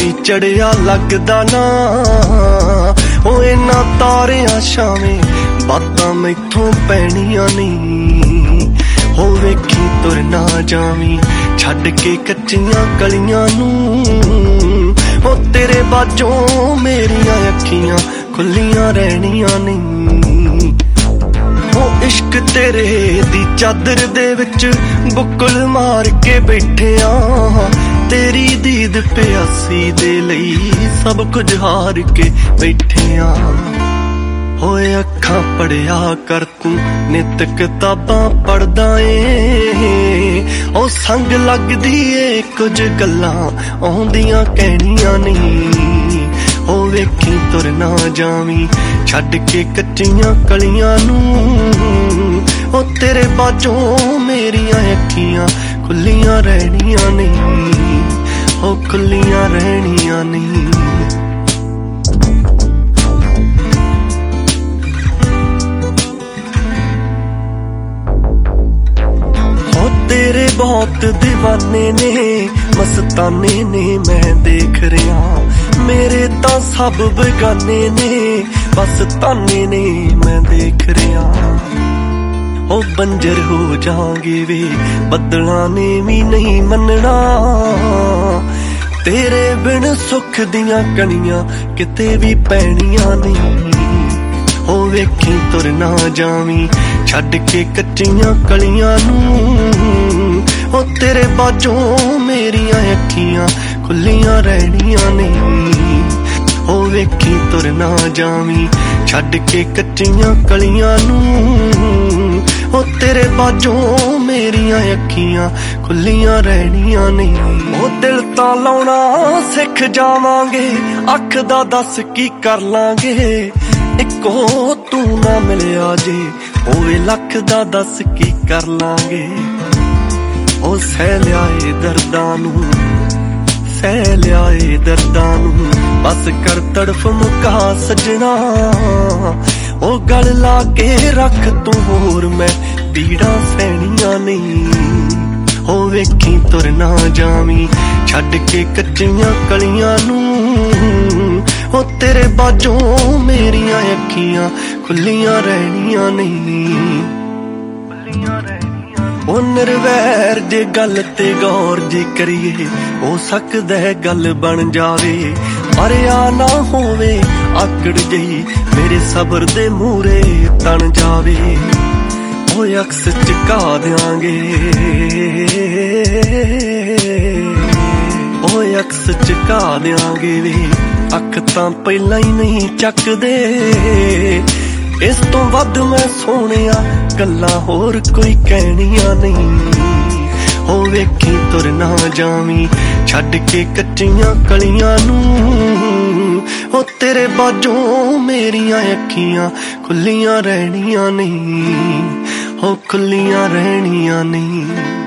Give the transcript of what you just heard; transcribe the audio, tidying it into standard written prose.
ਵੀ ਚੜਿਆ ਲੱਗਦਾ ਨਾ। ਉਹ ਇਹਨਾਂ ਤਾਰਿਆਂ ਛਾਵੇਂ ਬਾਤਾਂ ਮੈਥੋਂ ਪੈਣੀਆਂ ਨਹੀਂ। ਹੋ ਵੇਖੀ ਤੁਰ ਨਾ ਜਾਵੀਂ ਛੱਡ ਕੇ ਕੱਚੀਆਂ ਕਲੀਆਂ ਨੂੰ। ਉਹ ਤੇਰੇ ਬਾਝੋਂ ਮੇਰੀਆਂ ਅੱਖੀਆਂ ਖੁੱਲੀਆਂ ਰਹਿਣੀਆਂ ਨਹੀਂ। ਉਹ ਇਸ਼ਕ ਤੇਰੇ ਦੀ ਚਾਦਰ ਦੇ ਵਿੱਚ ਬੁੱਕਲ ਮਾਰ ਕੇ ਬੈਠਿਆ। ਤੇਰੀ ਦੀਦ ਪਿਆਸੀ ਦੇ ਲਈ ਸਭ ਕੁਝ ਹਾਰ ਕੇ ਬੈਠਿਆ। ਹੋਏ ਅੱਖਾਂ ਪੜਿਆ ਕਰ ਤੂੰ ਨਿਤ ਕਿਤਾਬਾਂ ਪੜ੍ਹਦਾ ਏ। ਉਹ ਸੰਗ ਲੱਗਦੀ ਏ ਕੁਝ ਗੱਲਾਂ ਆਉਂਦੀਆਂ ਕਹਿਣੀਆਂ ਨਹੀਂ। ਉਹ ਵੇਖੀ ਤੁਰ ਨਾ ਜਾਵੀਂ ਛੱਡ ਕੇ ਕੱਚੀਆਂ ਕਲੀਆਂ ਨੂੰ। ਉਹ ਤੇਰੇ ਬਾਝੋਂ ਮੇਰੀਆਂ ਅੱਖੀਆਂ ਖੁੱਲੀਆਂ ਰਹਿਣੀਆਂ ਨਹੀਂ। ਉਹ ਖੁੱਲੀਆਂ ਰਹਿਣੀਆਂ ਨਹੀਂ। ਤੇਰੇ ਬਹੁਤ دیਵਾਨੇ ਨੇ ਮਸਤਾਨੇ ਨੇ ਮੈਂ ਦੇਖ ਰਿਹਾ। ਮੇਰੇ ਤਾਂ ਸਭ ਬੇਗਾਨੇ ਨੇ ਬਸ ਤਾਨੇ ਨੇ ਮੈਂ ਦੇਖ ਰਿਹਾ। ਉਹ ਬੰਜਰ ਹੋ ਜਾਗੇ ਵੇ ਬੱਦਲਾਂ ਨੇ ਵੀ ਨਹੀਂ ਮੰਨਣਾ। ਤੇਰੇ ਬਿਨ ਸੁੱਖ ਦੀਆਂ ਕਣੀਆਂ ਕਿਤੇ ਵੀ ਪੈਣੀਆਂ ਨਹੀਂ। ਉਹ ਵੇਖੀ ਤੁਰ ਨਾ ਜਾਵੀਂ ਛੱਡ ਕੇ ਕੱਚੀਆਂ ਕਲੀਆਂ ਨੂੰ। ਉਹ ਤੇਰੇ ਬਾਝੋਂ ਮੇਰੀਆਂ ਅੱਖੀਆਂ ਖੁੱਲੀਆਂ ਰਹਿਣੀਆਂ ਨਹੀਂ। ਉਹ ਵੇਖੀ ਤੁਰ ਨਾ ਜਾਵੀਂ ਛੱਡ ਕੇ ਕੱਚੀਆਂ ਕਲੀਆਂ ਨੂੰ। ਉਹ ਤੇਰੇ ਬਾਝੋਂ ਮੇਰੀਆਂ ਅੱਖੀਆਂ ਖੁੱਲੀਆਂ ਰਹਿਣੀਆਂ ਨਹੀਂ। ਉਹ ਦਿਲ ਤਾਂ ਲਾਉਣਾ ਸਿੱਖ ਜਾਵਾਂਗੇ ਅੱਖ ਦਾ ਦੱਸ ਕੀ ਕਰ ਲਾਂਗੇ। ਇੱਕੋ ਤੂੰ ਨਾ ਮਿਲਿਆ ਜੇ ਹੋਵੇ ਲੱਖ ਦਾ ਦੱਸ ਕੀ ਕਰ ਲਾਂਗੇ। ਉਹ ਸਹਿ ਲਿਆਏ ਦਰਦਾਂ ਨੂੰ ਸਹਿ ਲਿਆਏ ਦਰਦਾਂ ਨੂੰ ਬਸ ਕਰ ਤੜਫ ਮੁਕਾ ਸਜਣਾ। ਉਹ ਗਲ ਲਾ ਕੇ ਰੱਖ ਤੂੰ ਹੋਰ ਮੈਂ ਪੀੜਾਂ ਸਹਿਣੀਆਂ ਨਹੀਂ। ਉਹ ਵੇਖੀ ਤੁਰ ਨਾ ਜਾਵੀਂ ਛੱਡ ਕੇ ਕੱਚੀਆਂ ਕਲੀਆਂ ਨੂੰ। ਉਹ ਤੇਰੇ ਬਾਝੋਂ ਮੇਰੀਆਂ ਅੱਖੀਆਂ ਖੁੱਲੀਆਂ ਰਹਿਣੀਆਂ ਨਹੀਂ। ਉਹ ਨਿਰਵੈਰ ਜੇ ਗੱਲ ਤੇ ਗੌਰ ਜੇ ਕਰੀਏ ਹੋ ਸਕਦਾ ਗੱਲ ਬਣ ਜਾਵੇ। ਪਰ ਆ ਨਾ ਹੋਵੇ ਆਕੜ ਜਈ ਮੇਰੇ ਸਬਰ ਦੇ ਮੂਹਰੇ ਤਣ ਜਾਵੇ। ਉਹ ਅਕਸ ਝੁਕਾ ਦਿਆਂਗੇ ਉਹ ਅਕਸ ਝੁਕਾ ਦਿਆਂਗੇ ਵੇ ਅੱਖ ਤਾਂ ਪਹਿਲਾਂ ਹੀ ਨਹੀਂ ਚੱਕਦੇ। ਇਸ ਤੋਂ ਵੱਧ ਮੈਂ ਸੋਹਣਿਆ ਗੱਲਾਂ ਹੋਰ ਕੋਈ ਕਹਿਣੀਆਂ ਨਹੀਂ। ਉਹ ਵੇਖੀ ਤੁਰ ਨਾ ਜਾਵੀਂ ਛੱਡ ਕੇ ਕੱਚੀਆਂ ਕਲੀਆਂ ਨੂੰ। ਉਹ ਤੇਰੇ ਬਾਝੋਂ ਮੇਰੀਆਂ ਅੱਖੀਆਂ ਖੁੱਲੀਆਂ ਰਹਿਣੀਆਂ ਨਹੀਂ। ਉਹ ਖੁੱਲੀਆਂ ਰਹਿਣੀਆਂ ਨਹੀਂ।